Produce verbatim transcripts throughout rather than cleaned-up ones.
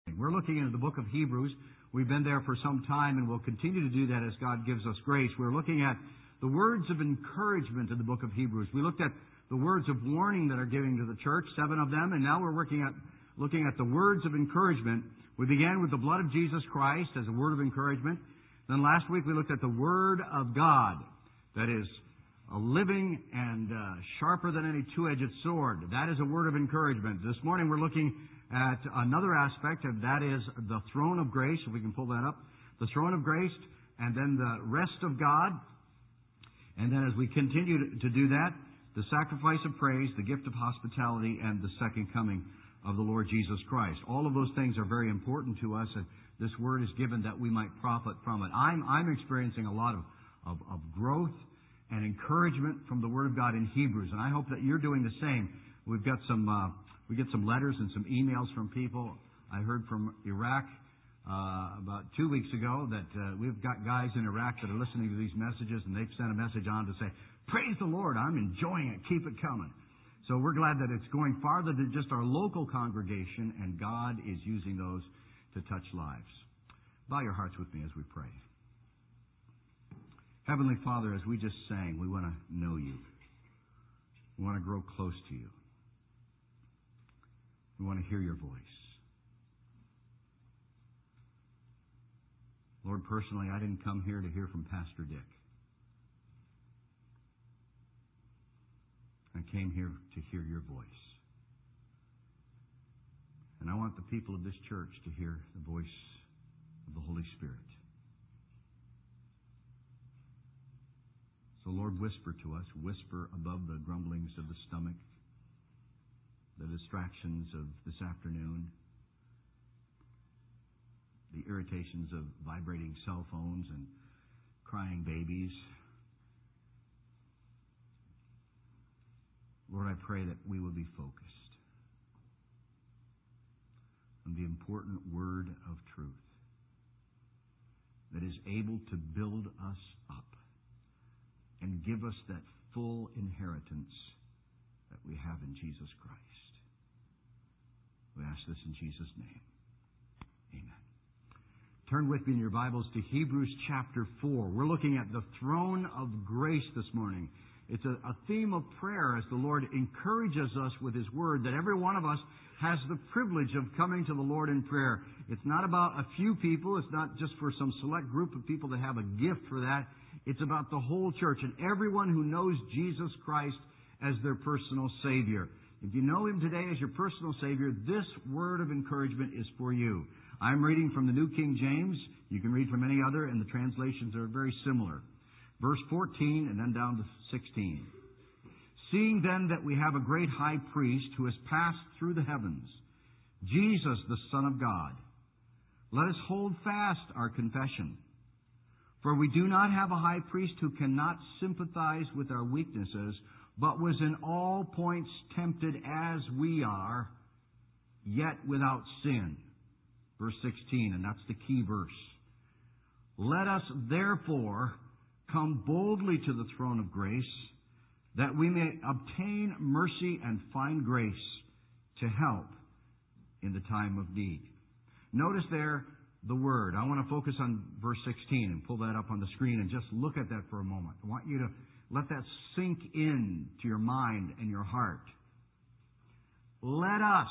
We're looking into the book of Hebrews. We've been there for some time, and we'll continue to do that as God gives us grace. We're looking at the words of encouragement in the book of Hebrews. We looked at the words of warning that are given to the church, seven of them, and now we're working at looking at the words of encouragement. We began with the blood of Jesus Christ as a word of encouragement. Then last week we looked at the Word of God, that is a living and uh, sharper than any two-edged sword. That is a word of encouragement. This morning we're looking at another aspect, and that is the throne of grace, if we can pull that up. The throne of grace, and then the rest of God. And then as we continue to do that, the sacrifice of praise, the gift of hospitality, and the second coming of the Lord Jesus Christ. All of those things are very important to us, and this word is given that we might profit from it. I'm, I'm experiencing a lot of, of, of growth and encouragement from the Word of God in Hebrews, and I hope that you're doing the same. We've got some, uh, we get some letters and some emails from people. I heard from Iraq uh, about two weeks ago that uh, we've got guys in Iraq that are listening to these messages, and they've sent a message on to say, "Praise the Lord, I'm enjoying it. Keep it coming." So we're glad that it's going farther than just our local congregation, and God is using those to touch lives. Bow your hearts with me as we pray. Heavenly Father, as we just sang, we want to know You. We want to grow close to You. We want to hear Your voice. Lord, personally, I didn't come here to hear from Pastor Dick. I came here to hear Your voice. And I want the people of this church to hear the voice of the Holy Spirit. So, Lord, whisper to us. Whisper above the grumblings of the stomach, the distractions of this afternoon, the irritations of vibrating cell phones and crying babies. Lord, I pray that we will be focused on the important word of truth that is able to build us up and give us that full inheritance that we have in Jesus Christ. We ask this in Jesus' name. Amen. Turn with me in your Bibles to Hebrews chapter four. We're looking at the throne of grace this morning. It's a, a theme of prayer as the Lord encourages us with His Word that every one of us has the privilege of coming to the Lord in prayer. It's not about a few people. It's not just for some select group of people that have a gift for that. It's about the whole church and everyone who knows Jesus Christ as their personal Savior. If you know Him today as your personal Savior, this word of encouragement is for you. I'm reading from the New King James. You can read from any other, and the translations are very similar. Verse fourteen and then down to sixteen. Seeing then that we have a great high priest who has passed through the heavens, Jesus the Son of God, let us hold fast our confession. For we do not have a high priest who cannot sympathize with our weaknesses, but was in all points tempted as we are, yet without sin. Verse sixteen, and that's the key verse. Let us therefore come boldly to the throne of grace, that we may obtain mercy and find grace to help in the time of need. Notice there the word. I want to focus on verse sixteen and pull that up on the screen and just look at that for a moment. I want you to let that sink in to your mind and your heart. Let us.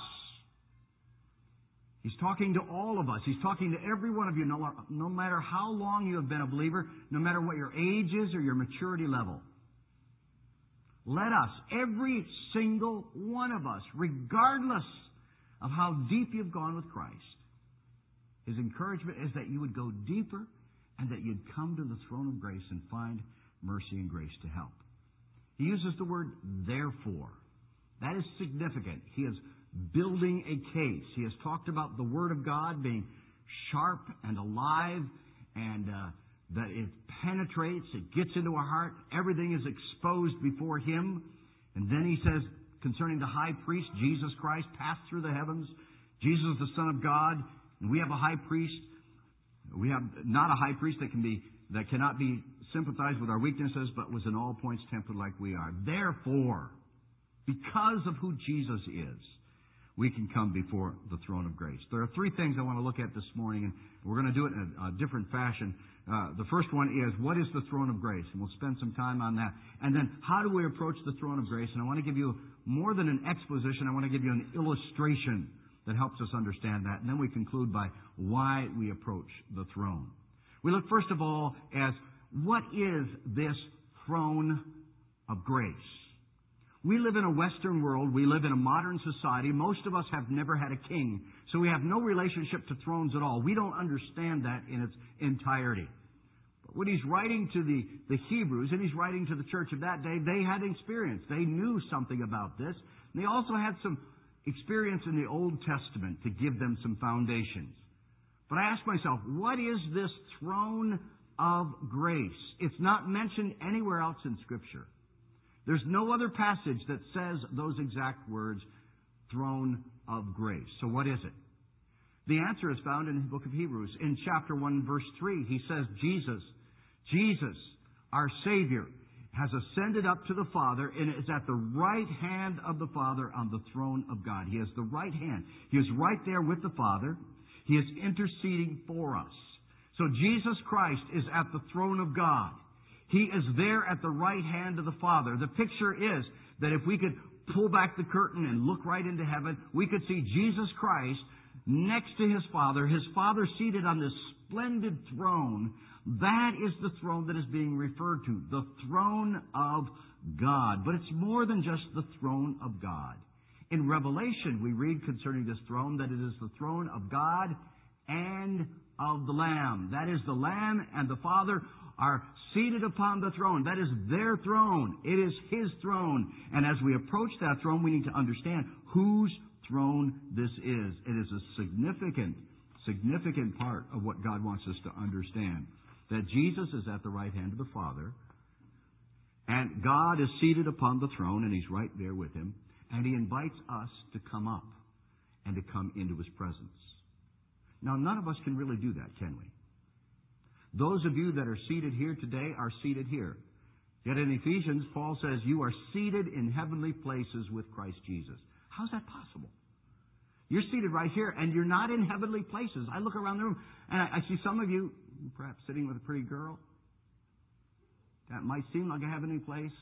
He's talking to all of us. He's talking to every one of you, no, no matter how long you have been a believer, no matter what your age is or your maturity level. Let us, every single one of us, regardless of how deep you've gone with Christ, His encouragement is that you would go deeper and that you'd come to the throne of grace and find mercy and grace to help. He uses the word therefore. That is significant. He is building a case. He has talked about the Word of God being sharp and alive and uh, that it penetrates, it gets into our heart. Everything is exposed before Him. And then He says concerning the high priest, Jesus Christ passed through the heavens. Jesus, the Son of God. And we have a high priest. We have not a high priest that can be that cannot be sympathized with our weaknesses, but was in all points tempted like we are. Therefore, because of who Jesus is, we can come before the throne of grace. There are three things I want to look at this morning, and we're going to do it in a, a different fashion. Uh, the first one is, what is the throne of grace? And we'll spend some time on that. And then, how do we approach the throne of grace? And I want to give you more than an exposition. I want to give you an illustration that helps us understand that. And then we conclude by why we approach the throne. We look, first of all, as what is this throne of grace? We live in a Western world. We live in a modern society. Most of us have never had a king, so we have no relationship to thrones at all. We don't understand that in its entirety. But when he's writing to the, the Hebrews, and he's writing to the church of that day, they had experience. They knew something about this. And they also had some experience in the Old Testament to give them some foundations. But I ask myself, what is this throne of grace? It's not mentioned anywhere else in Scripture. There's no other passage that says those exact words, throne of grace. So what is it? The answer is found in the book of Hebrews. In chapter one, verse three, he says, Jesus, Jesus, our Savior, has ascended up to the Father and is at the right hand of the Father on the throne of God. He has the right hand. He is right there with the Father. He is interceding for us. So Jesus Christ is at the throne of God. He is there at the right hand of the Father. The picture is that if we could pull back the curtain and look right into heaven, we could see Jesus Christ next to His Father, His Father seated on this splendid throne. That is the throne that is being referred to, the throne of God. But it's more than just the throne of God. In Revelation, we read concerning this throne that it is the throne of God and of the Lamb. That is, the Lamb and the Father are seated upon the throne. That is their throne. It is His throne. And as we approach that throne, we need to understand whose throne this is. It is a significant, significant part of what God wants us to understand. That Jesus is at the right hand of the Father, and God is seated upon the throne, and He's right there with Him, and He invites us to come up and to come into His presence. Now, none of us can really do that, can we? Those of you that are seated here today are seated here. Yet in Ephesians, Paul says, you are seated in heavenly places with Christ Jesus. How's that possible? You're seated right here, and you're not in heavenly places. I look around the room, and I, I see some of you, perhaps sitting with a pretty girl. That might seem like a heavenly place,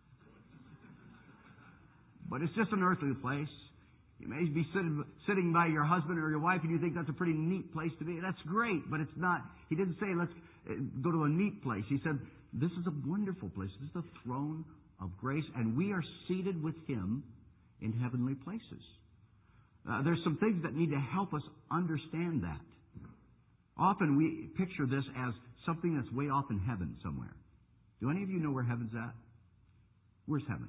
but it's just an earthly place. You may be sitting, sitting by your husband or your wife, and you think that's a pretty neat place to be. That's great, but it's not. He didn't say, let's go to a neat place. He said, this is a wonderful place. This is the throne of grace, and we are seated with Him in heavenly places. Uh, there's some things that need to help us understand that. Often we picture this as something that's way off in heaven somewhere. Do any of you know where heaven's at? Where's heaven?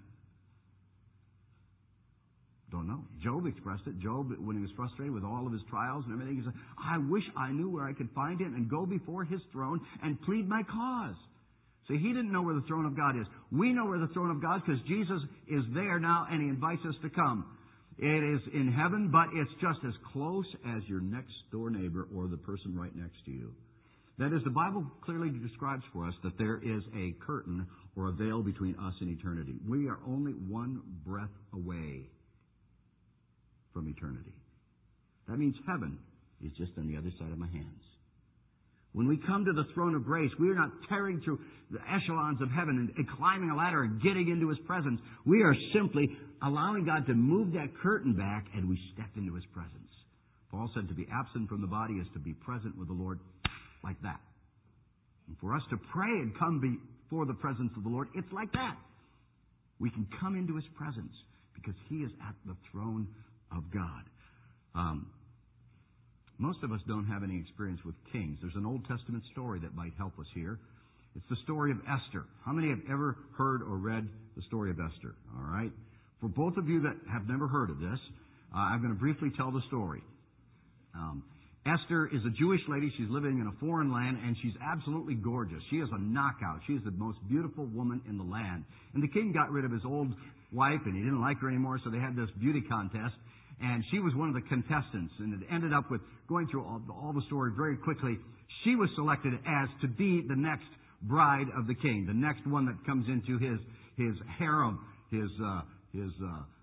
Don't know. Job expressed it. Job, when he was frustrated with all of his trials and everything, he said, I wish I knew where I could find Him and go before His throne and plead my cause. See, he didn't know where the throne of God is. We know where the throne of God is because Jesus is there now and He invites us to come. It is in heaven, but it's just as close as your next door neighbor or the person right next to you. That is, the Bible clearly describes for us that there is a curtain or a veil between us and eternity. We are only one breath away from eternity. That means heaven is just on the other side of my hands. When we come to the throne of grace, we are not tearing through the echelons of heaven and, and climbing a ladder and getting into His presence. We are simply allowing God to move that curtain back, and we step into His presence. Paul said to be absent from the body is to be present with the Lord like that. And for us to pray and come before the presence of the Lord, it's like that. We can come into His presence because He is at the throne of God. Um, most of us don't have any experience with kings. There's an Old Testament story that might help us here. It's the story of Esther. How many have ever heard or read the story of Esther? All right. For both of you that have never heard of this, uh, I'm going to briefly tell the story. Um, Esther is a Jewish lady. She's living in a foreign land, and she's absolutely gorgeous. She is a knockout. She is the most beautiful woman in the land. And the king got rid of his old wife, and he didn't like her anymore, so they had this beauty contest. And she was one of the contestants, and it ended up with going through all, all the story very quickly. She was selected as to be the next bride of the king, the next one that comes into his his harem, his uh, his uh,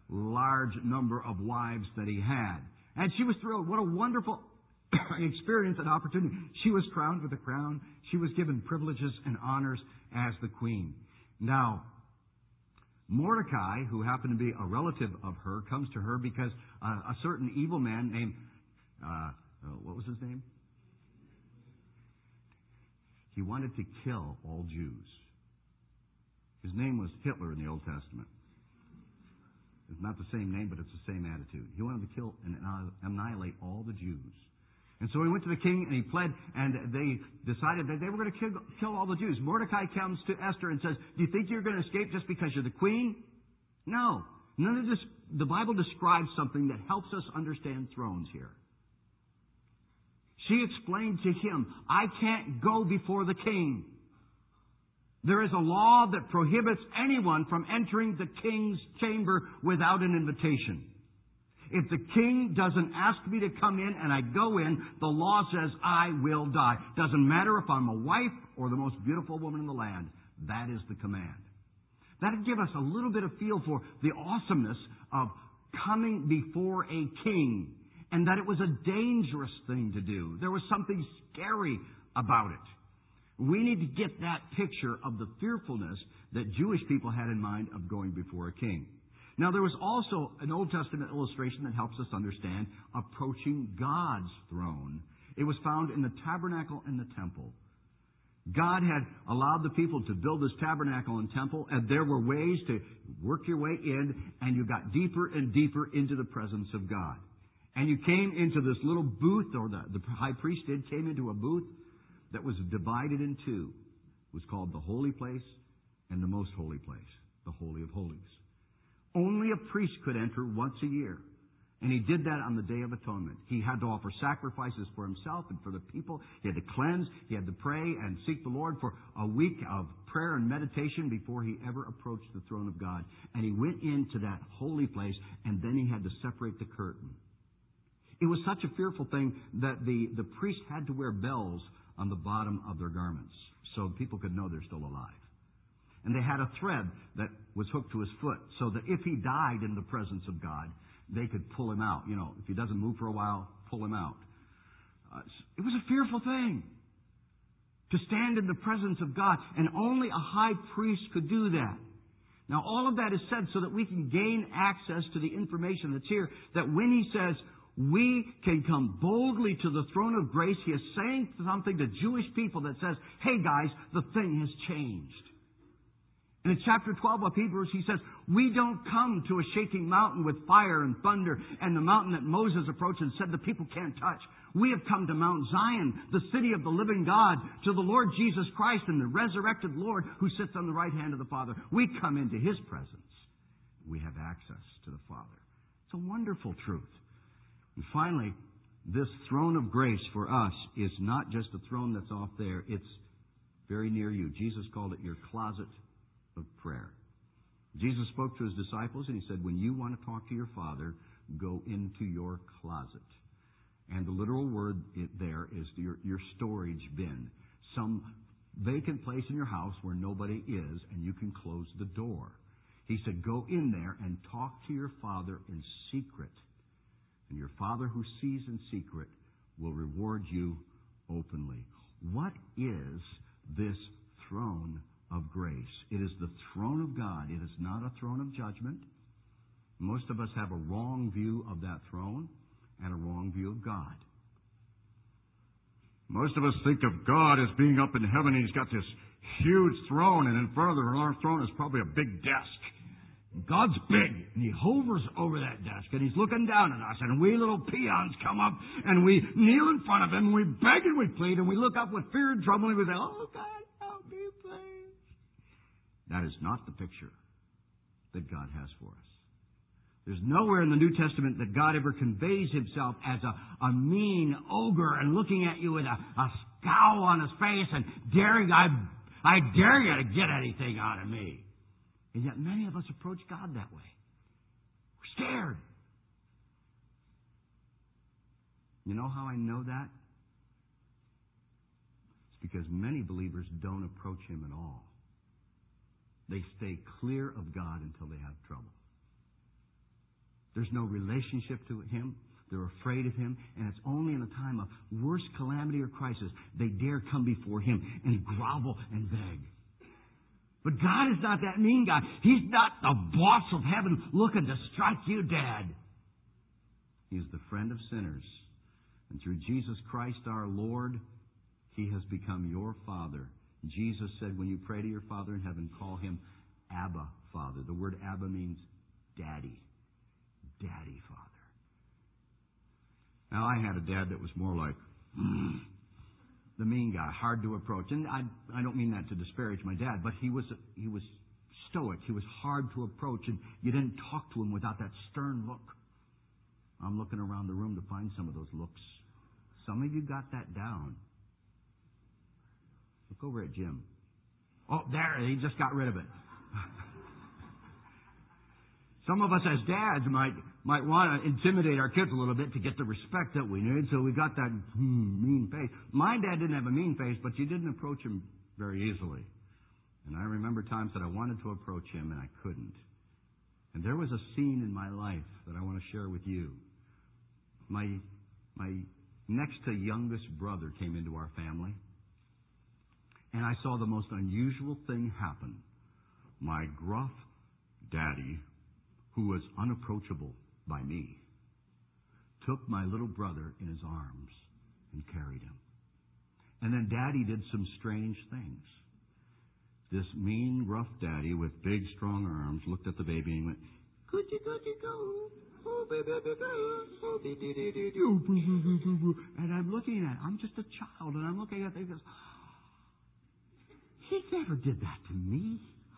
large number of wives that he had. And she was thrilled. What a wonderful experience and opportunity. She was crowned with a crown. She was given privileges and honors as the queen. Now, Mordecai, who happened to be a relative of her, comes to her because uh, a certain evil man named, uh, uh, what was his name? He wanted to kill all Jews. His name was Hitler in the Old Testament. It's not the same name, but it's the same attitude. He wanted to kill and annihilate all the Jews. And so he went to the king and he pled, and they decided that they were going to kill, kill all the Jews. Mordecai comes to Esther and says, do you think you're going to escape just because you're the queen? No. None of this. The Bible describes something that helps us understand thrones here. She explained to him, I can't go before the king. There is a law that prohibits anyone from entering the king's chamber without an invitation. If the king doesn't ask me to come in and I go in, the law says I will die. Doesn't matter if I'm a wife or the most beautiful woman in the land. That is the command. That would give us a little bit of feel for the awesomeness of coming before a king, and that it was a dangerous thing to do. There was something scary about it. We need to get that picture of the fearfulness that Jewish people had in mind of going before a king. Now, there was also an Old Testament illustration that helps us understand approaching God's throne. It was found in the tabernacle and the temple. God had allowed the people to build this tabernacle and temple, and there were ways to work your way in, and you got deeper and deeper into the presence of God. And you came into this little booth, or the, the high priest did, came into a booth that was divided in two. It was called the holy place and the most holy place, the Holy of Holies. Only a priest could enter once a year. And he did that on the Day of Atonement. He had to offer sacrifices for himself and for the people. He had to cleanse. He had to pray and seek the Lord for a week of prayer and meditation before he ever approached the throne of God. And he went into that holy place, and then he had to separate the curtain. It was such a fearful thing that the, the priest had to wear bells on the bottom of their garments so people could know they're still alive. And they had a thread that was hooked to his foot so that if he died in the presence of God, they could pull him out. You know, if he doesn't move for a while, pull him out. Uh, it was a fearful thing to stand in the presence of God, and only a high priest could do that. Now, all of that is said so that we can gain access to the information that's here, that when he says we can come boldly to the throne of grace, he is saying something to Jewish people that says, hey guys, the thing has changed. And in chapter twelve of Hebrews, he says, we don't come to a shaking mountain with fire and thunder and the mountain that Moses approached and said the people can't touch. We have come to Mount Zion, the city of the living God, to the Lord Jesus Christ and the resurrected Lord who sits on the right hand of the Father. We come into his presence. We have access to the Father. It's a wonderful truth. And finally, this throne of grace for us is not just a throne that's off there. It's very near you. Jesus called it your closet of prayer. Jesus spoke to his disciples and he said, when you want to talk to your Father, go into your closet. And the literal word there is your, your storage bin. Some vacant place in your house where nobody is and you can close the door. He said, go in there and talk to your Father in secret. And your Father who sees in secret will reward you openly. What is this throne of grace? It is the throne of God. It is not a throne of judgment. Most of us have a wrong view of that throne and a wrong view of God. Most of us think of God as being up in heaven and he's got this huge throne, and in front of our throne is probably a big desk. God's big, and he hovers over that desk, and he's looking down at us, and we little peons come up, and we kneel in front of him, and we beg and we plead, and we look up with fear and trembling, and we say, oh, God, help me, please. That is not the picture that God has for us. There's nowhere in the New Testament that God ever conveys himself as a, a mean ogre and looking at you with a, a scowl on his face and daring, I, I dare you to get anything out of me. And yet many of us approach God that way. We're scared. You know how I know that? It's because many believers don't approach him at all. They stay clear of God until they have trouble. There's no relationship to Him. They're afraid of Him. And it's only in a time of worst calamity or crisis they dare come before Him and grovel and beg. But God is not that mean God. He's not the boss of heaven looking to strike you dead. He is the friend of sinners. And through Jesus Christ our Lord, He has become your Father. Jesus said, when you pray to your Father in heaven, call Him Abba, Father. The word Abba means daddy. Daddy, Father. Now, I had a dad that was more like mm, the mean guy, hard to approach. And I, I don't mean that to disparage my dad, but he was he was stoic. He was hard to approach, and you didn't talk to him without that stern look. I'm looking around the room to find some of those looks. Some of you got that down. Look over at Jim. Oh, there, he just got rid of it. Some of us as dads might might want to intimidate our kids a little bit to get the respect that we need, so we got that hmm, mean face. My dad didn't have a mean face, but you didn't approach him very easily. And I remember times that I wanted to approach him and I couldn't. And there was a scene in my life that I want to share with you. My my next to youngest brother came into our family, and I saw the most unusual thing happen. My gruff daddy, who was unapproachable by me, took my little brother in his arms and carried him. And then Daddy did some strange things. This mean, rough daddy with big, strong arms looked at the baby and went, "Coochie, coochie, go. Oh, baby, baby, go. Oh, baby, baby, go." And I'm looking at it. I'm just a child, and I'm looking at it and goes, he never did that to me.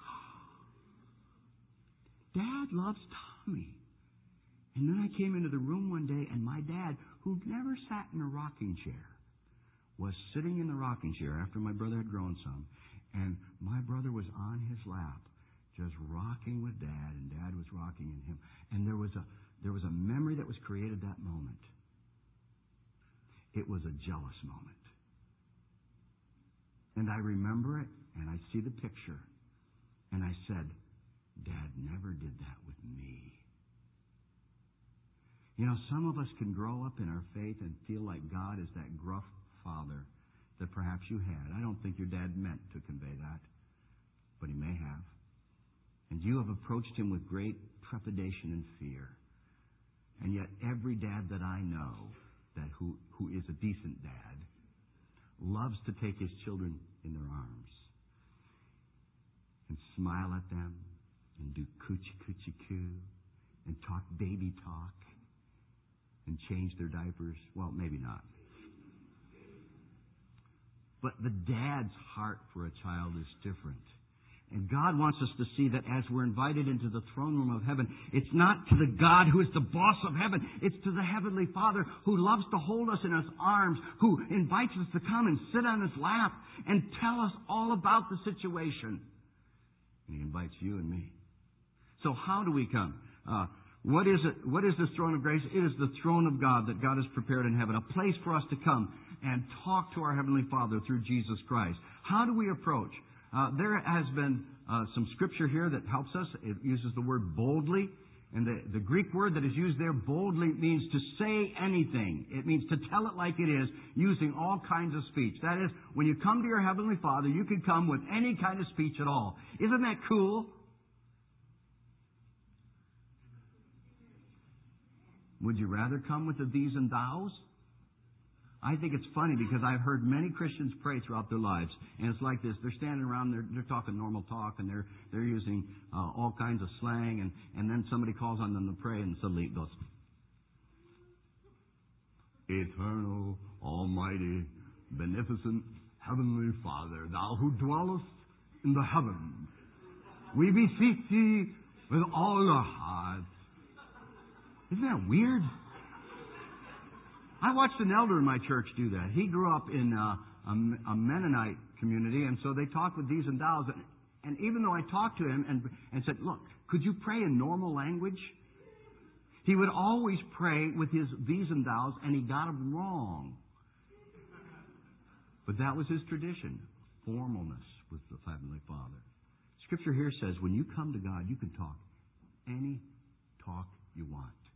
Dad loves Tommy. And then I came into the room one day, and my dad, who'd never sat in a rocking chair, was sitting in the rocking chair after my brother had grown some, and my brother was on his lap, just rocking with Dad, and Dad was rocking in him. And there was a there was a memory that was created that moment. It was a jealous moment. And I remember it, and I see the picture, and I said, Dad never did that with me. You know, some of us can grow up in our faith and feel like God is that gruff father that perhaps you had. I don't think your dad meant to convey that, but he may have. And you have approached him with great trepidation and fear. And yet every dad that I know that who, who is a decent dad loves to take his children in their arms and smile at them and do coochie coochie coo and talk baby talk and change their diapers. Well, maybe not. But the dad's heart for a child is different. And God wants us to see that as we're invited into the throne room of heaven, it's not to the God who is the boss of heaven. It's to the Heavenly Father who loves to hold us in His arms, who invites us to come and sit on His lap and tell us all about the situation. And He invites you and me. So how do we come? Uh, what is it? What is this throne of grace? It is the throne of God that God has prepared in heaven, a place for us to come and talk to our Heavenly Father through Jesus Christ. How do we approach? Uh, there has been uh, some scripture here that helps us. It uses the word boldly. And the, the Greek word that is used there, boldly, means to say anything. It means to tell it like it is, using all kinds of speech. That is, when you come to your Heavenly Father, you can come with any kind of speech at all. Isn't that cool? Would you rather come with the these and thous? I think it's funny because I've heard many Christians pray throughout their lives, and it's like this. They're standing around, they're, they're talking normal talk, and they're they're using uh, all kinds of slang, and, and then somebody calls on them to pray, and suddenly it goes, Eternal, Almighty, Beneficent, Heavenly Father, Thou who dwellest in the heavens, we beseech Thee with all our hearts. Isn't that weird? I watched an elder in my church do that. He grew up in uh, a, a Mennonite community, and so they talked with these and thous. And, and even though I talked to him and, and said, look, could you pray in normal language? He would always pray with his these and thous, and he got them wrong. But that was his tradition. Formalness with the Heavenly Father. Scripture here says when you come to God, you can talk any talk you want.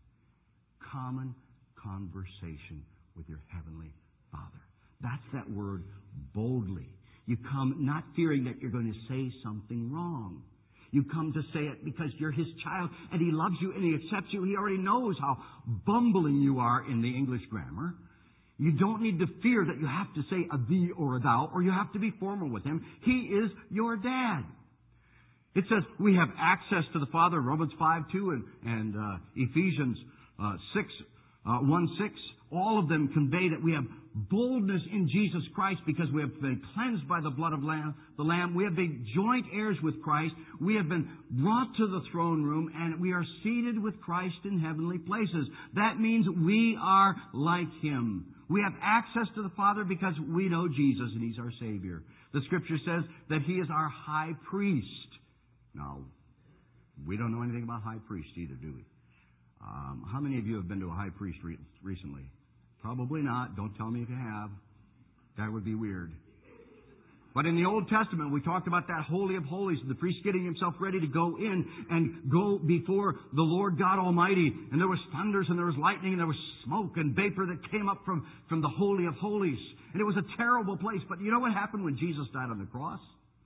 common conversation with your Heavenly Father. That's that word, boldly. You come not fearing that you're going to say something wrong. You come to say it because you're His child and He loves you and He accepts you. He already knows how bumbling you are in the English grammar. You don't need to fear that you have to say a thee or a thou, or you have to be formal with Him. He is your dad. It says we have access to the Father, Romans five two and, and uh, Ephesians uh, six, uh, one six. All of them convey that we have boldness in Jesus Christ because we have been cleansed by the blood of lamb, the Lamb. We have been joint heirs with Christ. We have been brought to the throne room, and we are seated with Christ in heavenly places. That means we are like Him. We have access to the Father because we know Jesus and He's our Savior. The Scripture says that He is our high priest. Now, we don't know anything about high priest either, do we? Um, how many of you have been to a high priest re- recently? Probably not. Don't tell me if you have. That would be weird. But in the Old Testament, we talked about that Holy of Holies, the priest getting himself ready to go in and go before the Lord God Almighty. And there was thunders and there was lightning and there was smoke and vapor that came up from, from the Holy of Holies. And it was a terrible place. But you know what happened when Jesus died on the cross?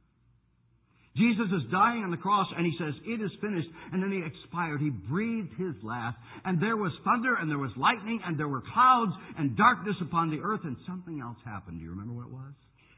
Jesus is dying on the cross and He says, it is finished. And then He expired. He breathed His last. And there was thunder and there was lightning and there were clouds and darkness upon the earth, and something else happened. Do you remember what it was?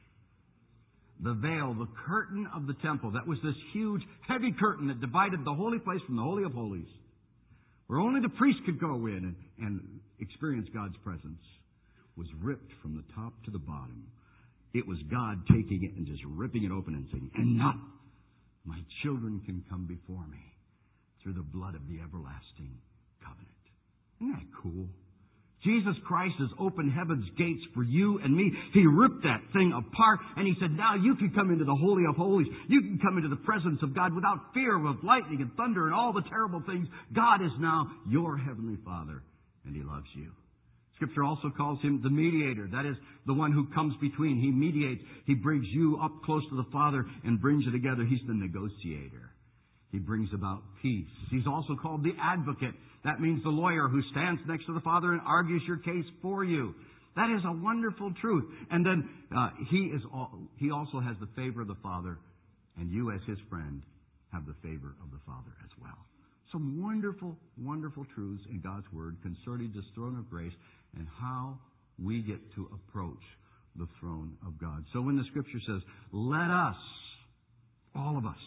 The veil, the curtain of the temple, that was this huge, heavy curtain that divided the holy place from the Holy of Holies, where only the priest could go in and, and experience God's presence, was ripped from the top to the bottom. It was God taking it and just ripping it open and saying, and now my children can come before me through the blood of the everlasting covenant. Isn't that cool? Jesus Christ has opened heaven's gates for you and me. He ripped that thing apart and He said, now you can come into the Holy of Holies. You can come into the presence of God without fear of lightning and thunder and all the terrible things. God is now your Heavenly Father and He loves you. Scripture also calls Him the mediator. That is, the one who comes between. He mediates. He brings you up close to the Father and brings you together. He's the negotiator. He brings about peace. He's also called the advocate. That means the lawyer who stands next to the Father and argues your case for you. That is a wonderful truth. And then uh, he is all, He also has the favor of the Father, and you as His friend have the favor of the Father as well. Some wonderful, wonderful truths in God's Word concerning this throne of grace and how we get to approach the throne of God. So when the Scripture says, let us, all of us,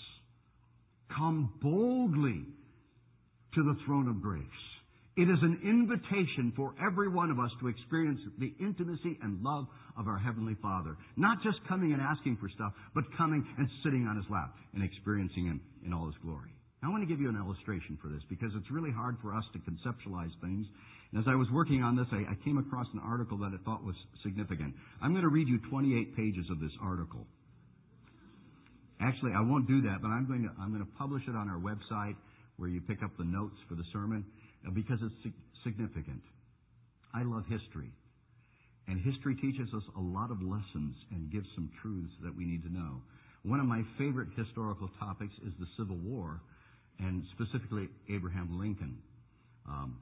come boldly to the throne of grace, it is an invitation for every one of us to experience the intimacy and love of our Heavenly Father. Not just coming and asking for stuff, but coming and sitting on His lap and experiencing Him in all His glory. Now, I want to give you an illustration for this because it's really hard for us to conceptualize things. And as I was working on this, I, I came across an article that I thought was significant. I'm going to read you twenty-eight pages of this article. Actually, I won't do that, but I'm going to I'm going to publish it on our website where you pick up the notes for the sermon because it's significant. I love history. And history teaches us a lot of lessons and gives some truths that we need to know. One of my favorite historical topics is the Civil War, and specifically Abraham Lincoln. Um,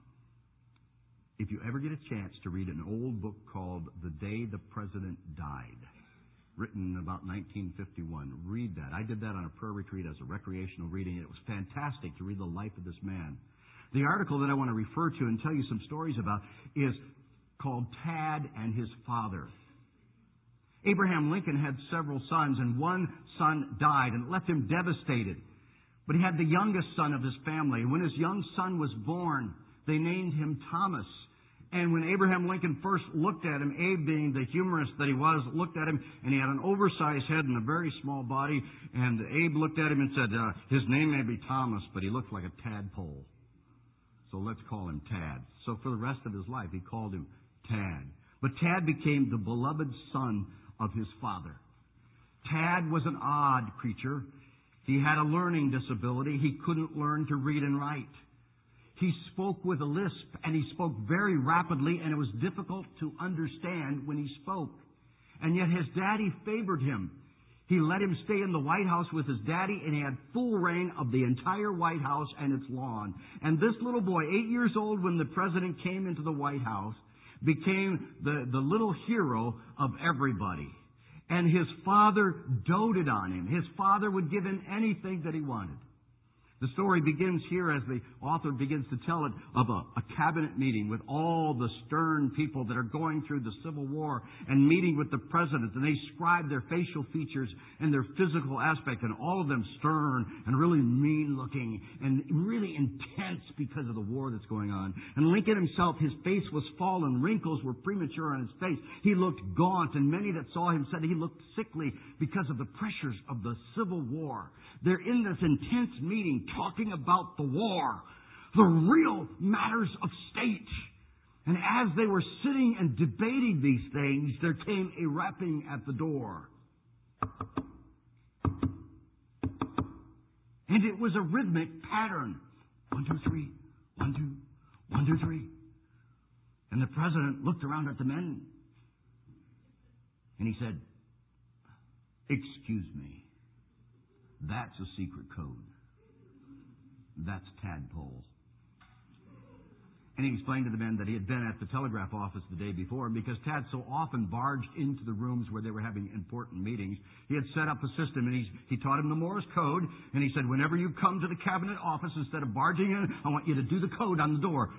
if you ever get a chance to read an old book called The Day the President Died, written about nineteen fifty-one, read that. I did that on a prayer retreat as a recreational reading. It was fantastic to read the life of this man. The article that I want to refer to and tell you some stories about is called Tad and His Father. Abraham Lincoln had several sons, and one son died, and it left him devastated. But he had the youngest son of his family. When his young son was born, they named him Thomas. And when Abraham Lincoln first looked at him, Abe, being the humorist that he was, looked at him, and he had an oversized head and a very small body. And Abe looked at him and said, uh, his name may be Thomas, but he looked like a tadpole. So let's call him Tad. So for the rest of his life, he called him Tad. But Tad became the beloved son of his father. Tad was an odd creature. He had a learning disability. He couldn't learn to read and write. He spoke with a lisp, and he spoke very rapidly, and it was difficult to understand when he spoke. And yet his daddy favored him. He let him stay in the White House with his daddy, and he had full reign of the entire White House and its lawn. And this little boy, eight years old when the president came into the White House, became the, the little hero of everybody. And his father doted on him. His father would give him anything that he wanted. The story begins here as the author begins to tell it of a, a cabinet meeting with all the stern people that are going through the Civil War and meeting with the president. And they describe their facial features and their physical aspect, and all of them stern and really mean-looking and really intense because of the war that's going on. And Lincoln himself, his face was fallen. Wrinkles were premature on his face. He looked gaunt, and many that saw him said he looked sickly because of the pressures of the Civil War. They're in this intense meeting talking about the war, the real matters of state. And as they were sitting and debating these things, there came a rapping at the door. And it was a rhythmic pattern. One, two, three. One, two. One, two, three. And the president looked around at the men. And he said, "Excuse me. That's a secret code. That's tadpole." And he explained to the men that he had been at the telegraph office the day before, and because Tad so often barged into the rooms where they were having important meetings, he had set up a system, and he, he taught him the Morse code, and he said, whenever you come to the cabinet office, instead of barging in, I want you to do the code on the door.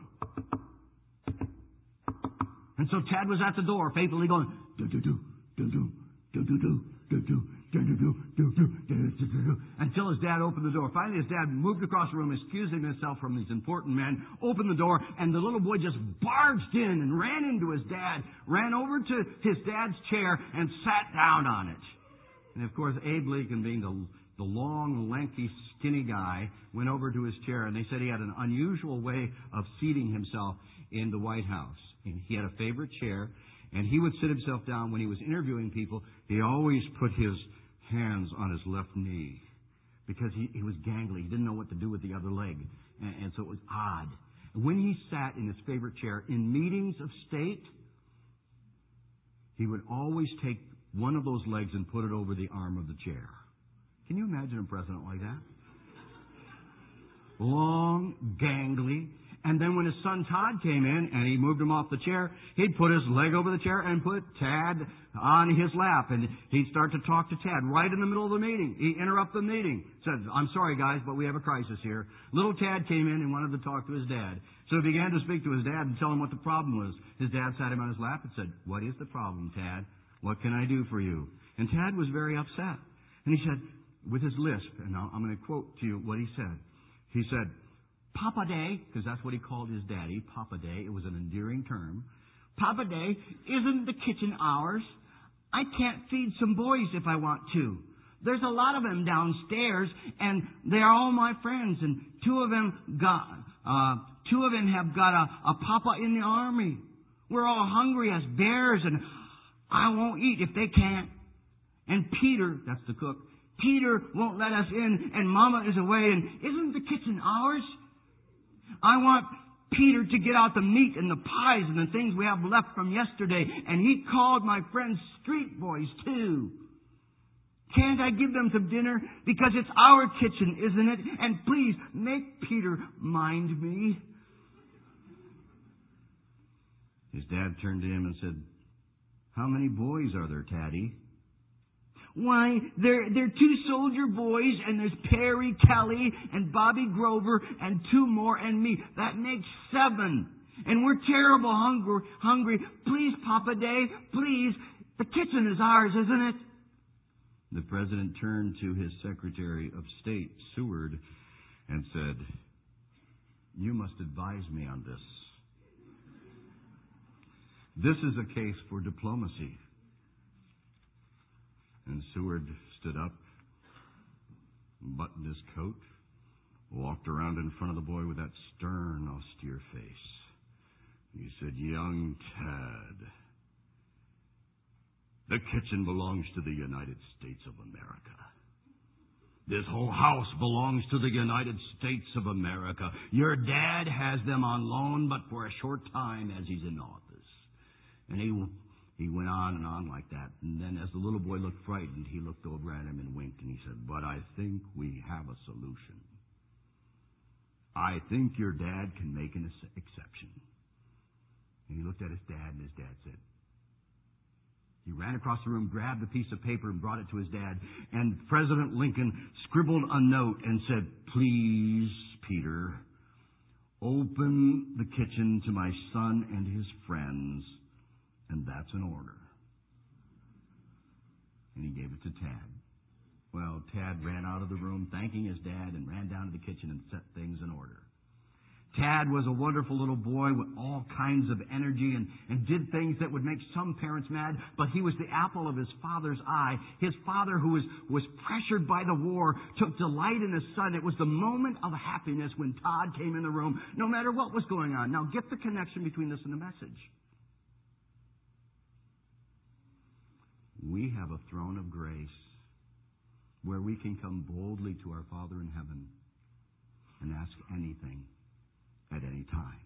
And so Tad was at the door, faithfully going, do-do-do, do-do, do-do-do, do-do. Until his dad opened the door. Finally, his dad moved across the room, excusing himself from these important men, opened the door, and the little boy just barged in and ran into his dad, ran over to his dad's chair, and sat down on it. And of course, Abe Lincoln, being the, the long, lanky, skinny guy, went over to his chair, and they said he had an unusual way of seating himself in the White House. And he had a favorite chair, and he would sit himself down when he was interviewing people. He always put his hands on his left knee because he, he was gangly. He didn't know what to do with the other leg. And, and so it was odd. When he sat in his favorite chair in meetings of state, he would always take one of those legs and put it over the arm of the chair. Can you imagine a president like that? Long, gangly. And then when his son Todd came in and he moved him off the chair, he'd put his leg over the chair and put Tad on his lap. And he'd start to talk to Tad right in the middle of the meeting. He'd interrupt the meeting. Said, "I'm sorry, guys, but we have a crisis here." Little Tad came in and wanted to talk to his dad. So he began to speak to his dad and tell him what the problem was. His dad sat him on his lap and said, "What is the problem, Tad? What can I do for you?" And Tad was very upset. And he said, with his lisp, and I'm going to quote to you what he said. He said, "Papa Day," because that's what he called his daddy, Papa Day. It was an endearing term. "Papa Day, isn't the kitchen ours? I can't feed some boys if I want to. There's a lot of them downstairs, and they're all my friends, and two of them got, uh, two of them have got a, a papa in the army. We're all hungry as bears, and I won't eat if they can't. And Peter," that's the cook, "Peter won't let us in, and Mama is away, and isn't the kitchen ours? I want Peter to get out the meat and the pies and the things we have left from yesterday. And he called my friends street boys, too. Can't I give them some dinner? Because it's our kitchen, isn't it? And please, make Peter mind me." His dad turned to him and said, "How many boys are there, Taddy?" "Why, they're, they're two soldier boys, and there's Perry Kelly and Bobby Grover and two more and me. That makes seven. And we're terrible hungry. hungry. Please, Papa Day, please. The kitchen is ours, isn't it?" The president turned to his Secretary of State, Seward, and said, "You must advise me on this. This is a case for diplomacy." And Seward stood up, buttoned his coat, walked around in front of the boy with that stern, austere face. He said, "Young Tad, the kitchen belongs to the United States of America. This whole house belongs to the United States of America. Your dad has them on loan, but for a short time as he's in office. And he He went on and on like that. And then as the little boy looked frightened, he looked over at him and winked, and he said, "But I think we have a solution. I think your dad can make an ex- exception." And he looked at his dad, and his dad said, he ran across the room, grabbed a piece of paper, and brought it to his dad. And President Lincoln scribbled a note and said, "Please, Peter, open the kitchen to my son and his friends." And that's an order. And he gave it to Tad. Well, Tad ran out of the room thanking his dad and ran down to the kitchen and set things in order. Tad was a wonderful little boy with all kinds of energy and, and did things that would make some parents mad, but he was the apple of his father's eye. His father, who was, was pressured by the war, took delight in his son. It was the moment of happiness when Todd came in the room, no matter what was going on. Now, get the connection between this and the message. We have a throne of grace where we can come boldly to our Father in heaven and ask anything at any time.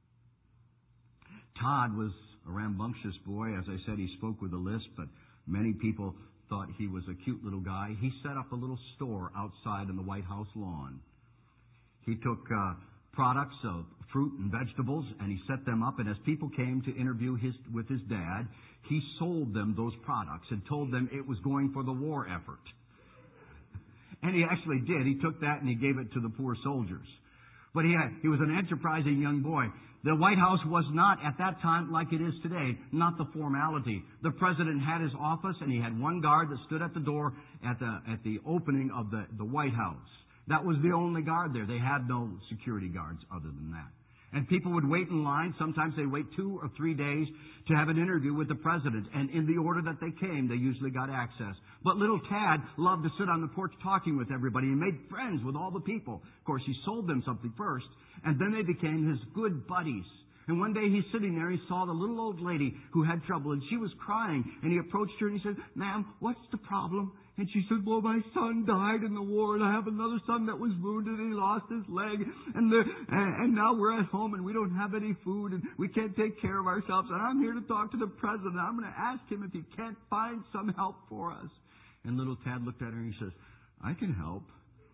Todd was a rambunctious boy. As I said, he spoke with a lisp, but many people thought he was a cute little guy. He set up a little store outside on the White House lawn. He took uh, products of fruit and vegetables, and he set them up, and as people came to interview his with his dad, he sold them those products and told them it was going for the war effort. And he actually did. He took that and he gave it to the poor soldiers. But he had, he was an enterprising young boy. The White House was not, at that time, like it is today, not the formality. The president had his office, and he had one guard that stood at the door at the at the opening of the, the White House. That was the only guard there. They had no security guards other than that. And people would wait in line. Sometimes they'd wait two or three days to have an interview with the president. And in the order that they came, they usually got access. But little Tad loved to sit on the porch talking with everybody. He made friends with all the people. Of course, he sold them something first, and then they became his good buddies. And one day he's sitting there, he saw the little old lady who had trouble, and she was crying. And he approached her and he said, "Ma'am, what's the problem?" And she said, "Well, my son died in the war, and I have another son that was wounded, and he lost his leg, and the, and, and now we're at home, and we don't have any food, and we can't take care of ourselves, and I'm here to talk to the president. I'm going to ask him if he can't find some help for us." And little Tad looked at her and he says, "I can help.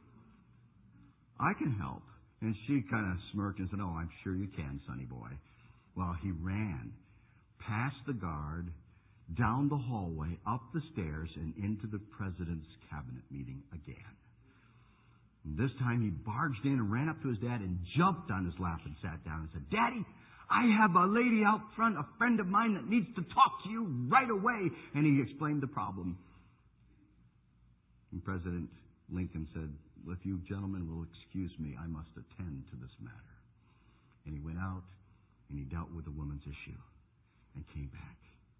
I can help." And she kind of smirked and said, "Oh, I'm sure you can, sonny boy." Well, he ran past the guard, down the hallway, up the stairs, and into the president's cabinet meeting again. And this time he barged in and ran up to his dad and jumped on his lap and sat down and said, "Daddy, I have a lady out front, a friend of mine that needs to talk to you right away." And he explained the problem. And President Lincoln said, "Well, if you gentlemen will excuse me, I must attend to this matter." And he went out and he dealt with the woman's issue and came back.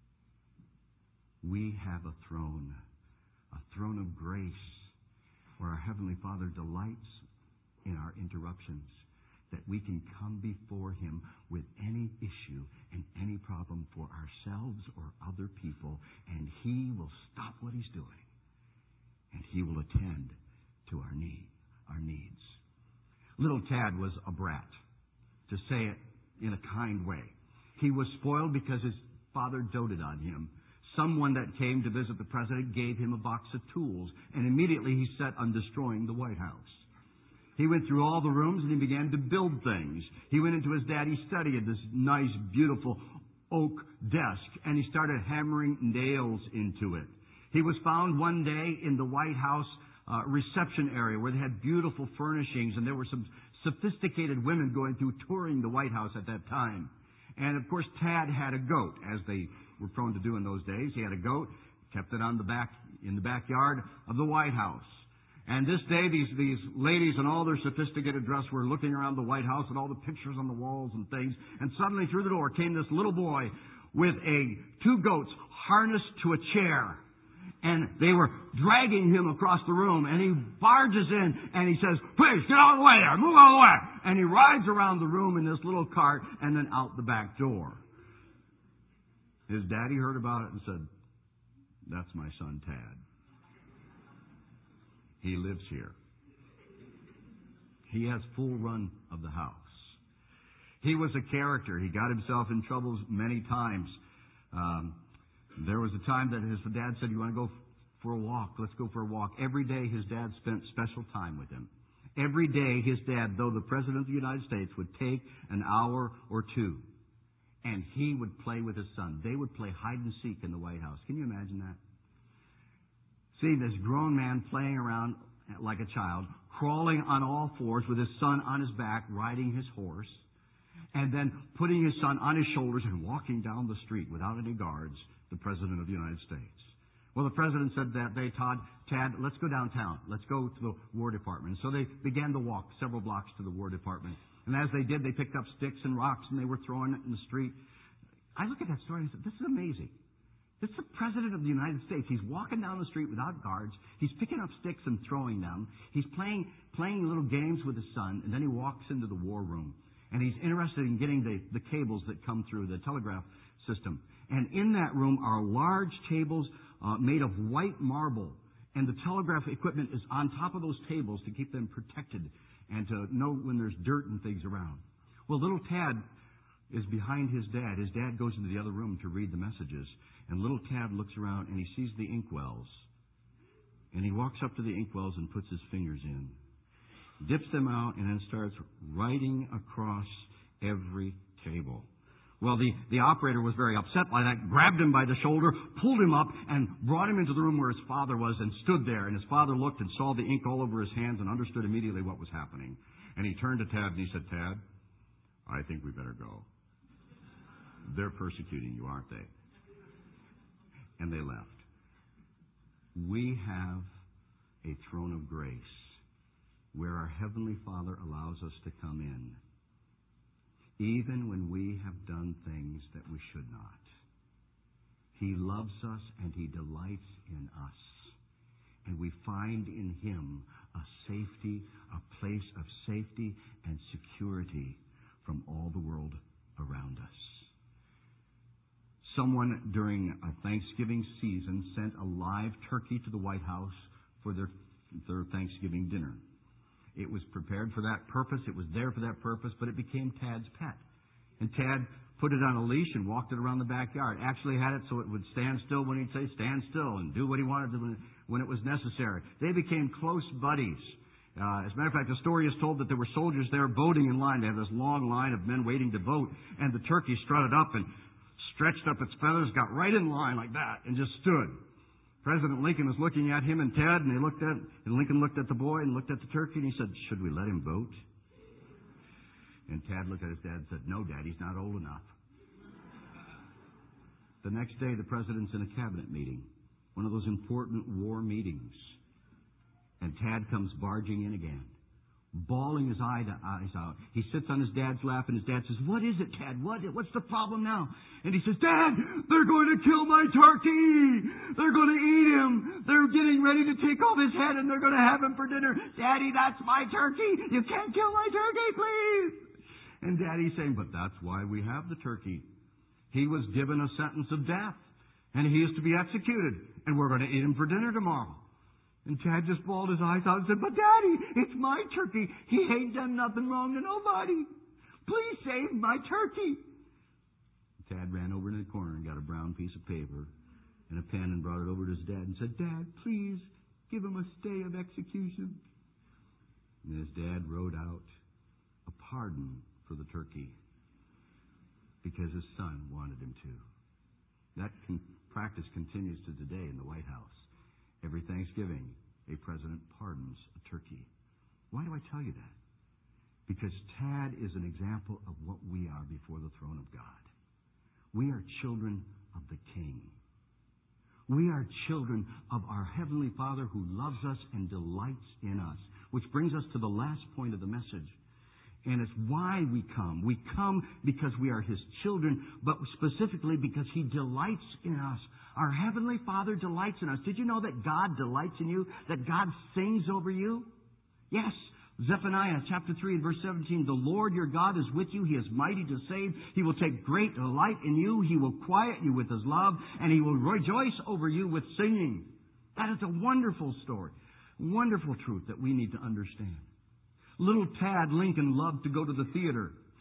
We have a throne, a throne of grace, where our Heavenly Father delights in our interruptions, that we can come before Him with any issue and any problem for ourselves or other people, and He will stop what He's doing, and He will attend to our need, our needs. Little Tad was a brat, to say it in a kind way. He was spoiled because his father doted on him. Someone that came to visit the president gave him a box of tools, and immediately he set on destroying the White House. He went through all the rooms and he began to build things. He went into his daddy's study at this nice, beautiful oak desk, and he started hammering nails into it. He was found one day in the White House uh, reception area where they had beautiful furnishings, and there were some sophisticated women going through touring the White House at that time. And of course, Tad had a goat, as they were prone to do in those days. He had a goat, kept it on the back in the backyard of the White House. And this day, these these ladies in all their sophisticated dress were looking around the White House at all the pictures on the walls and things. And suddenly, through the door came this little boy with a two goats harnessed to a chair. And they were dragging him across the room, and he barges in, and he says, "Please, get out of the way there, move out of the way." And he rides around the room in this little cart, and then out the back door. His daddy heard about it and said, "That's my son, Tad. He lives here. He has full run of the house." He was a character. He got himself in trouble many times. Um, There was a time that his dad said, "You want to go for a walk? Let's go for a walk." Every day his dad spent special time with him. Every day his dad, though the President of the United States, would take an hour or two, and he would play with his son. They would play hide and seek in the White House. Can you imagine that? See this grown man playing around like a child, crawling on all fours with his son on his back, riding his horse, and then putting his son on his shoulders and walking down the street without any guards, the President of the United States. Well, the President said that day, Todd, Tad, let's go downtown. Let's go to the War Department. So they began to walk several blocks to the War Department. And as they did, they picked up sticks and rocks and they were throwing it in the street. I look at that story and I said, this is amazing. This is the President of the United States. He's walking down the street without guards. He's picking up sticks and throwing them. He's playing playing little games with his son, and then he walks into the war room. And he's interested in getting the, the cables that come through the telegraph system. And in that room are large tables uh, made of white marble. And the telegraph equipment is on top of those tables to keep them protected and to know when there's dirt and things around. Well, little Tad is behind his dad. His dad goes into the other room to read the messages. And little Tad looks around and he sees the inkwells. And he walks up to the inkwells and puts his fingers in, dips them out, and then starts writing across every table. Well, the, the operator was very upset by that, grabbed him by the shoulder, pulled him up, and brought him into the room where his father was and stood there. And his father looked and saw the ink all over his hands and understood immediately what was happening. And he turned to Tad and he said, "Tad, I think we better go. They're persecuting you, aren't they?" And they left. We have a throne of grace where our Heavenly Father allows us to come in, even when we have done things that we should not. He loves us and He delights in us. And we find in Him a safety, a place of safety and security from all the world around us. Someone during a Thanksgiving season sent a live turkey to the White House for their, their Thanksgiving dinner. It was prepared for that purpose. It was there for that purpose, but it became Tad's pet. And Tad put it on a leash and walked it around the backyard. Actually had it so it would stand still when he'd say stand still and do what he wanted to when it was necessary. They became close buddies. Uh, as a matter of fact, the story is told that there were soldiers there voting in line. They had this long line of men waiting to vote, and the turkey strutted up and stretched up its feathers, got right in line like that, and just stood. President Lincoln was looking at him and Tad, and they looked at, and Lincoln looked at the boy and looked at the turkey, and he said, "Should we let him vote?" And Tad looked at his dad and said, "No, Dad, he's not old enough." The next day, the president's in a cabinet meeting, one of those important war meetings, and Tad comes barging in again, bawling his eyes out. He sits on his dad's lap, and his dad says, "What is it, Tad? What, what's the problem now?" And he says, "Dad, they're going to kill my turkey. They're going to eat him. They're getting ready to take off his head, and they're going to have him for dinner. Daddy, that's my turkey. You can't kill my turkey, please." And Daddy's saying, "But that's why we have the turkey. He was given a sentence of death, and he is to be executed, and we're going to eat him for dinner tomorrow." And Tad just bawled his eyes out and said, "But Daddy, it's my turkey. He ain't done nothing wrong to nobody. Please save my turkey." Tad ran over in the corner and got a brown piece of paper and a pen and brought it over to his dad and said, "Dad, please give him a stay of execution." And his dad wrote out a pardon for the turkey because his son wanted him to. That con- practice continues to today in the White House. Every Thanksgiving, a president pardons a turkey. Why do I tell you that? Because Tad is an example of what we are before the throne of God. We are children of the King. We are children of our Heavenly Father who loves us and delights in us. Which brings us to the last point of the message. And it's why we come. We come because we are His children, but specifically because He delights in us. Our Heavenly Father delights in us. Did you know that God delights in you? That God sings over you? Yes. Zephaniah chapter three and verse seventeen. "The Lord your God is with you. He is mighty to save. He will take great delight in you. He will quiet you with His love, and He will rejoice over you with singing." That is a wonderful story. Wonderful truth that we need to understand. Little Tad Lincoln loved to go to the theater.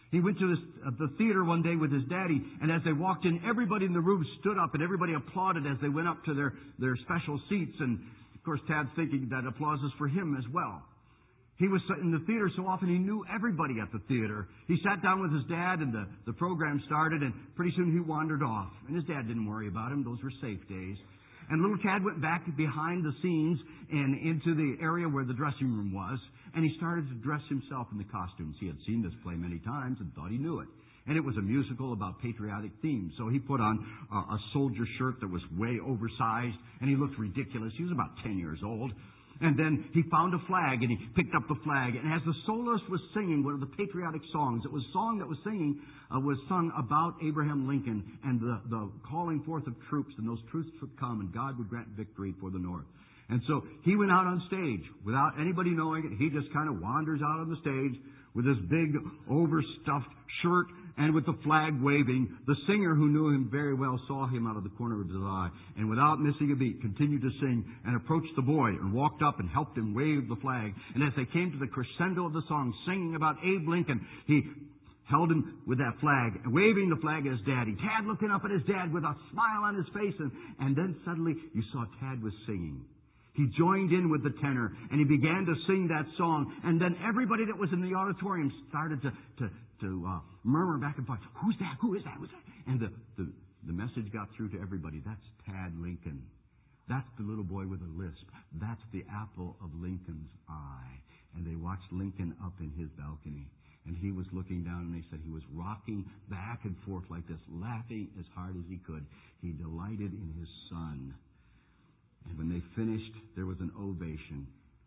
He went to this, uh, the theater one day with his daddy, and as they walked in, everybody in the room stood up, and everybody applauded as they went up to their, their special seats. And, of course, Tad's thinking that applause is for him as well. He was in the theater so often he knew everybody at the theater. He sat down with his dad, and the, the program started, and pretty soon he wandered off. And his dad didn't worry about him. Those were safe days. And little Tad went back behind the scenes and into the area where the dressing room was, and he started to dress himself in the costumes. He had seen this play many times and thought he knew it. And it was a musical about patriotic themes. So he put on a, a soldier shirt that was way oversized, and he looked ridiculous. He was about ten years old. And then he found a flag, and he picked up the flag. And as the soloist was singing one of the patriotic songs, it was a song that was singing uh, was sung about Abraham Lincoln and the, the calling forth of troops, and those troops would come, and God would grant victory for the North. And so he went out on stage without anybody knowing it. He just kind of wanders out on the stage with this big overstuffed shirt and with the flag waving. The singer, who knew him very well, saw him out of the corner of his eye, and without missing a beat continued to sing and approached the boy and walked up and helped him wave the flag. And as they came to the crescendo of the song, singing about Abe Lincoln, he held him with that flag, waving the flag at his daddy. Tad looking up at his dad with a smile on his face, and, and then suddenly you saw Tad was singing. He joined in with the tenor, and he began to sing that song. And then everybody that was in the auditorium started to, to, to uh, murmur back and forth, "Who's that? Who is that? Who's that?" And the, the, the message got through to everybody. That's Tad Lincoln. That's the little boy with a lisp. That's the apple of Lincoln's eye. And they watched Lincoln up in his balcony. And he was looking down, and they said he was rocking back and forth like this, laughing as hard as he could. He delighted in his son. And when they finished, there was an ovation.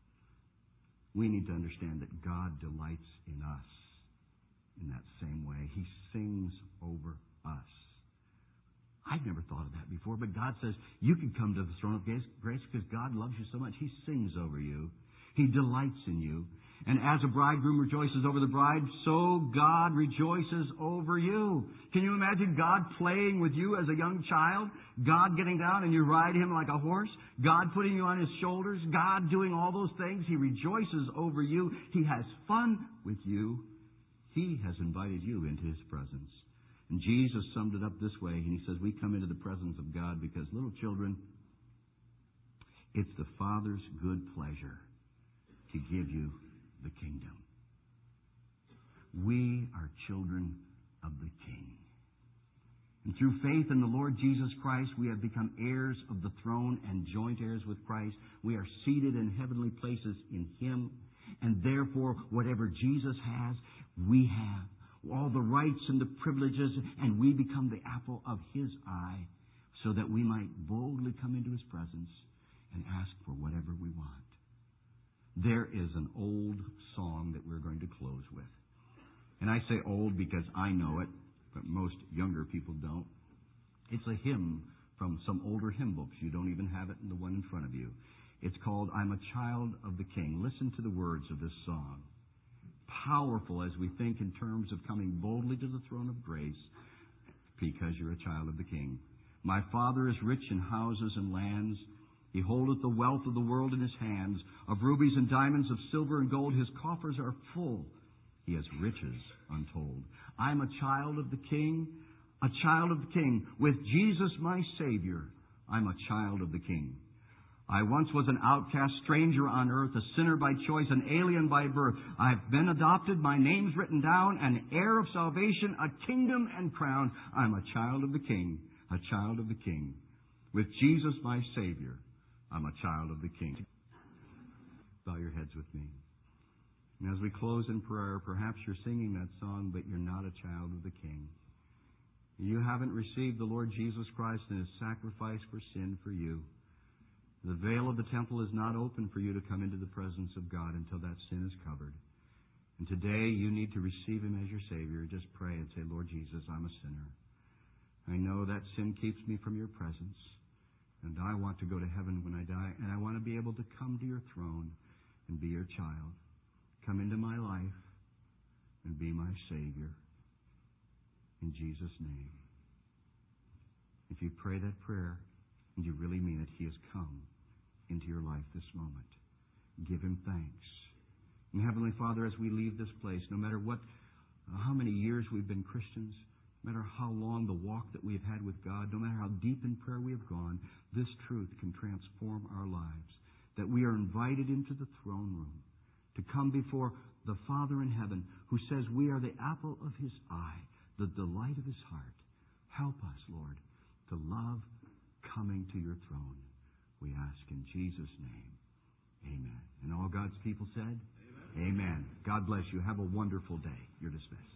We need to understand that God delights in us in that same way. He sings over us. I've never thought of that before, but God says you can come to the throne of grace because God loves you so much. He sings over you. He delights in you. And as a bridegroom rejoices over the bride, so God rejoices over you. Can you imagine God playing with you as a young child? God getting down and you ride Him like a horse? God putting you on His shoulders? God doing all those things? He rejoices over you. He has fun with you. He has invited you into His presence. And Jesus summed it up this way, and He says, we come into the presence of God because, little children, it's the Father's good pleasure to give you the kingdom. We are children of the King. And through faith in the Lord Jesus Christ, we have become heirs of the throne and joint heirs with Christ. We are seated in heavenly places in Him. And therefore, whatever Jesus has, we have. All the rights and the privileges, and we become the apple of His eye so that we might boldly come into His presence and ask for whatever we want. There is an old song that we're going to close with. And I say old because I know it, but most younger people don't. It's a hymn from some older hymn books. You don't even have it in the one in front of you. It's called, I'm a Child of the King. Listen to the words of this song. Powerful as we think in terms of coming boldly to the throne of grace because you're a child of the King. My Father is rich in houses and lands. He holdeth the wealth of the world in His hands. Of rubies and diamonds, of silver and gold, His coffers are full. He has riches untold. I'm a child of the King, a child of the King. With Jesus my Savior, I'm a child of the King. I once was an outcast, stranger on earth, a sinner by choice, an alien by birth. I've been adopted, my name's written down, an heir of salvation, a kingdom and crown. I'm a child of the King, a child of the King. With Jesus my Savior, I'm a child of the King. Bow your heads with me. And as we close in prayer, perhaps you're singing that song, but you're not a child of the King. You haven't received the Lord Jesus Christ and His sacrifice for sin for you. The veil of the temple is not open for you to come into the presence of God until that sin is covered. And today you need to receive Him as your Savior. Just pray and say, Lord Jesus, I'm a sinner. I know that sin keeps me from your presence. And I want to go to heaven when I die. And I want to be able to come to your throne and be your child. Come into my life and be my Savior. In Jesus' name. If you pray that prayer and you really mean it, He has come into your life this moment. Give Him thanks. And Heavenly Father, as we leave this place, no matter what how many years we've been Christians, no matter how long the walk that we have had with God, no matter how deep in prayer we have gone, this truth can transform our lives. That we are invited into the throne room to come before the Father in heaven, who says we are the apple of His eye, the delight of His heart. Help us, Lord, to love coming to your throne. We ask in Jesus' name. Amen. And all God's people said? Amen. Amen. God bless you. Have a wonderful day. You're dismissed.